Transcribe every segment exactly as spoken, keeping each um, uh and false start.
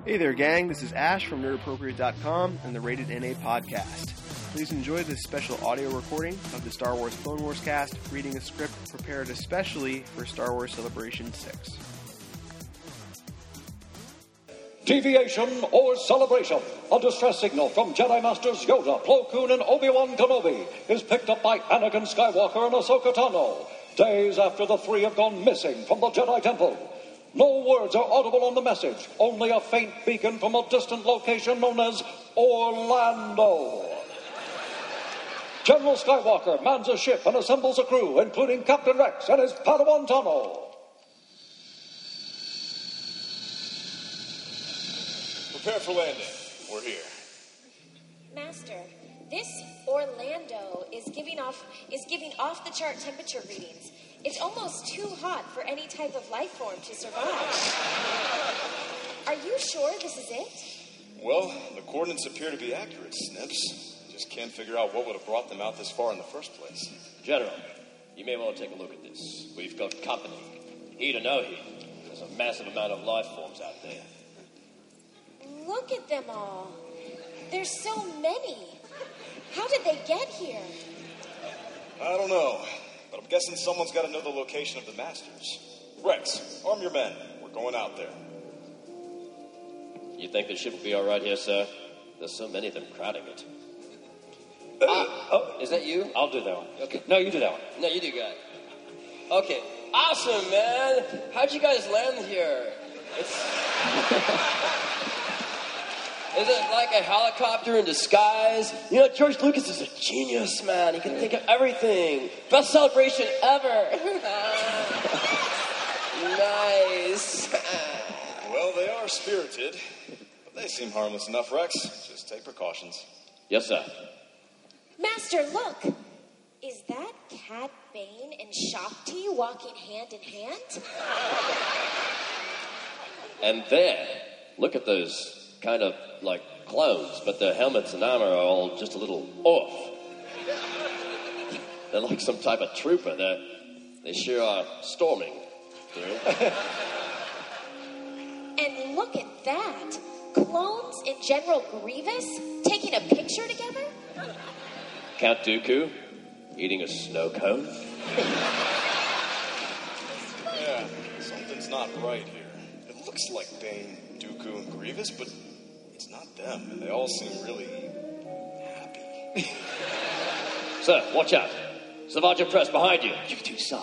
Hey there, gang. This is Ash from nerd appropriate dot com and the Rated N A podcast. Please enjoy this special audio recording of the Star Wars Clone Wars cast, reading a script prepared especially for Star Wars Celebration six. Deviation or celebration. A distress signal from Jedi Masters Yoda, Plo Koon, and Obi-Wan Kenobi is picked up by Anakin Skywalker and Ahsoka Tano, days after the three have gone missing from the Jedi Temple. No words are audible on the message, only a faint beacon from a distant location known as Orlando. General Skywalker mans a ship and assembles a crew, including Captain Rex and his Padawan Tano. Prepare for landing. We're here. Master, this Orlando is giving off is giving off the chart temperature readings. It's almost too hot for any type of life form to survive. Are you sure this is it? Well, the coordinates appear to be accurate, Snips. Just can't figure out what would have brought them out this far in the first place. General, you may want to take a look at this. We've got company. Heat or no heat, there's a massive amount of life forms out there. Look at them all. There's so many. How did they get here? I don't know, but I'm guessing someone's got to know the location of the Masters. Rex, arm your men. We're going out there. You think the ship will be all right here, sir? There's so many of them crowding it. Uh, oh, is that you? I'll do that one. Okay. No, you do that one. No, you do, guy. Okay. Awesome, man. How'd you guys land here? It's... Is it like a helicopter in disguise? You know, George Lucas is a genius, man. He can think of everything. Best celebration ever. Nice. Well, they are spirited, but they seem harmless enough, Rex. Just take precautions. Yes, sir. Master, look. Is that Cad Bane and Shakti walking hand in hand? And there, look at those kind of like clones, but their helmets and armor are all just a little off. They're like some type of trooper. They're, they sure are storming through. And look at that. Clones and General Grievous taking a picture together? Count Dooku eating a snow cone. Yeah, something's not right here. It looks like Bane, Dooku, and Grievous, but it's not them, and they all seem really happy. Sir, watch out. Savage Press behind you. You too, son.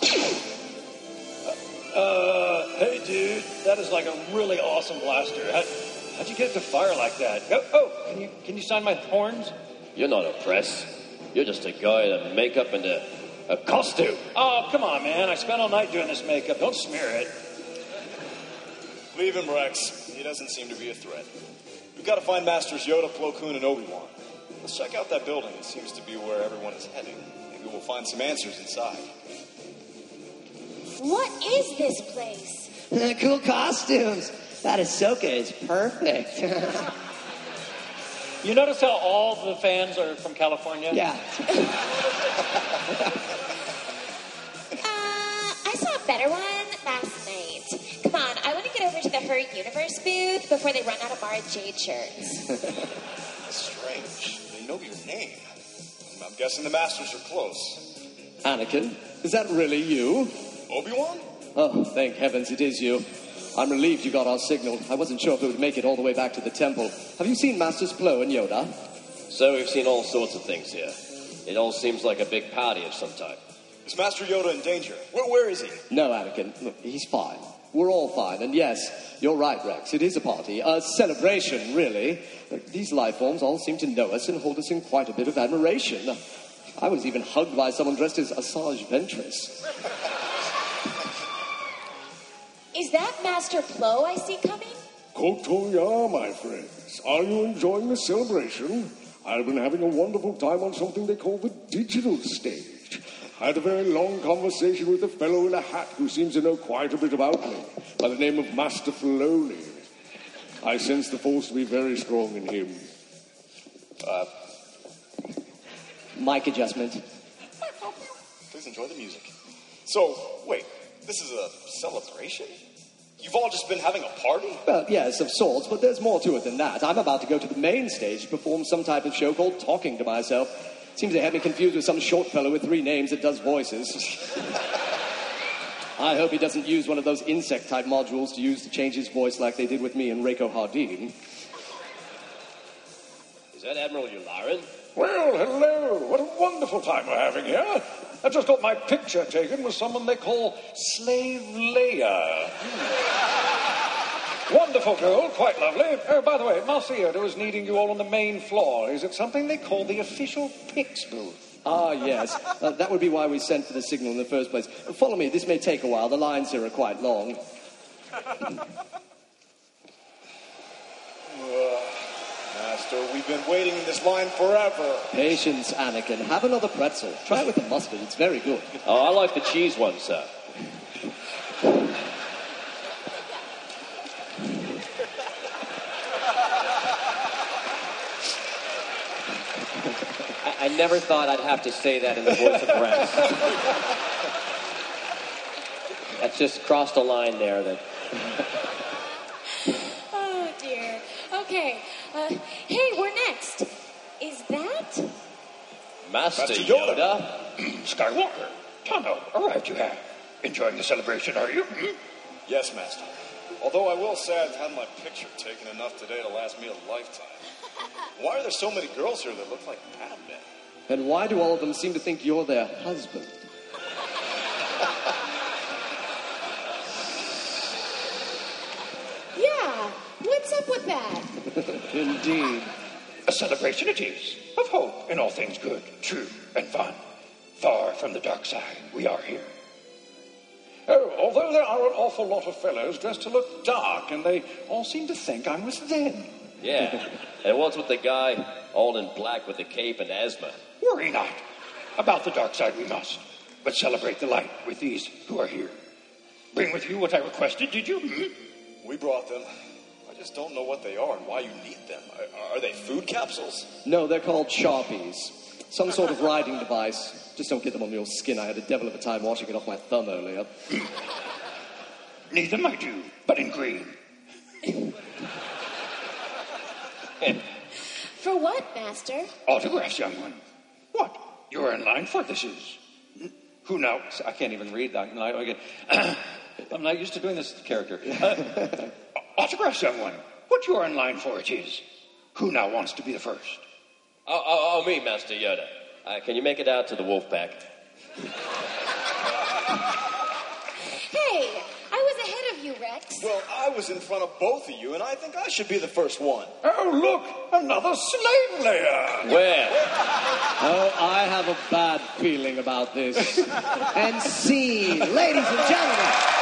Uh, hey, dude, that is like a really awesome blaster. How, how'd you get it to fire like that? Oh, oh, can you can you sign my horns? You're not a press. You're just a guy in a makeup and a, a costume. Oh, come on, man. I spent all night doing this makeup. Don't smear it. Leave him, Rex. He doesn't seem to be a threat. We've got to find Masters Yoda, Plo Koon, and Obi-Wan. Let's check out that building. It seems to be where everyone is heading. Maybe we'll find some answers inside. What is this place? Cool costumes. That Ahsoka is perfect. You notice how all the fans are from California? Yeah. uh, I saw a better one last night. Come on, I want to get over to the Her Universe booth before they run out of Mara Jade shirts. That's strange. They know your name. I'm guessing the Masters are close. Anakin, is that really you? Obi-Wan? Oh, thank heavens it is you. I'm relieved you got our signal. I wasn't sure if it would make it all the way back to the temple. Have you seen Masters Plo and Yoda? So we've seen all sorts of things here. It all seems like a big party of some type. Is Master Yoda in danger? Where, where is he? No, Anakin. Look, he's fine. We're all fine. And yes, you're right, Rex. It is a party. A celebration, really. Look, these life forms all seem to know us and hold us in quite a bit of admiration. I was even hugged by someone dressed as Asajj Ventress. Is that Master Plo I see coming? Kotoya, my friends. Are you enjoying the celebration? I've been having a wonderful time on something they call the digital stage. I had a very long conversation with a fellow in a hat who seems to know quite a bit about me, by the name of Master Filoni. I sense the force to be very strong in him. Uh, Mic adjustment. Please enjoy the music. So, wait, this is a celebration? You've all just been having a party? Well, yes, of sorts, but there's more to it than that. I'm about to go to the main stage to perform some type of show called Talking to Myself. Seems they had me confused with some short fellow with three names that does voices. I hope he doesn't use one of those insect-type modules to use to change his voice like they did with me and Reiko Hardin. Is that Admiral Yularen? Well, hello. What a wonderful time we're having here. I just got my picture taken with someone they call Slave Leia. Wonderful girl, quite lovely. Oh, by the way, Master Yoda is needing you all on the main floor. Is it something they call the official Pix booth? Ah, yes. Uh, that would be why we sent for the signal in the first place. Follow me. This may take a while. The lines here are quite long. Master, we've been waiting in this line forever. Patience, Anakin. Have another pretzel. Try it with the mustard. It's very good. Oh, I like the cheese one, sir. I, I never thought I'd have to say that in the voice of Rex. That just crossed a line there that... Oh, dear. Okay. Uh, hey, we're next. Is that? Master, Master Yoda. Yoda. Skywalker. Tano, arrived you have. Enjoying the celebration, are you? Hmm? Yes, Master. Although I will say I've had my picture taken enough today to last me a lifetime. Why are there so many girls here that look like Batman? And why do all of them seem to think you're their husband? Yeah. What's up with that? Indeed. A celebration it is, of hope in all things good, true, and fun. Far from the dark side, we are here. Oh, although there are an awful lot of fellows dressed to look dark, and they all seem to think I'm with them. Yeah. And what's with the guy all in black with the cape and asthma? Worry not. About the dark side we must, but celebrate the light with these who are here. Bring with you what I requested, did you? Hmm? We brought them. I just don't know what they are and why you need them. Are, are they food capsules? No, they're called Sharpies. Some sort of riding device. Just don't get them on your skin. I had a devil of a time washing it off my thumb earlier. Need them, I do, but in green. For what, Master? Autographs, young one. What? You're in line for this is. Who now? I can't even read that. Again. I'm not used to doing this character. Uh, Autographs, young one. What you're in line for it is. Who now wants to be the first? Oh, oh, oh me, Master Yoda. Uh, can you make it out to the wolf pack? Hey, I was ahead of you, Rex. Well, I was in front of both of you, and I think I should be the first one. Oh, look! Another slave layer! Where? Oh, I have a bad feeling about this. And scene, ladies and gentlemen.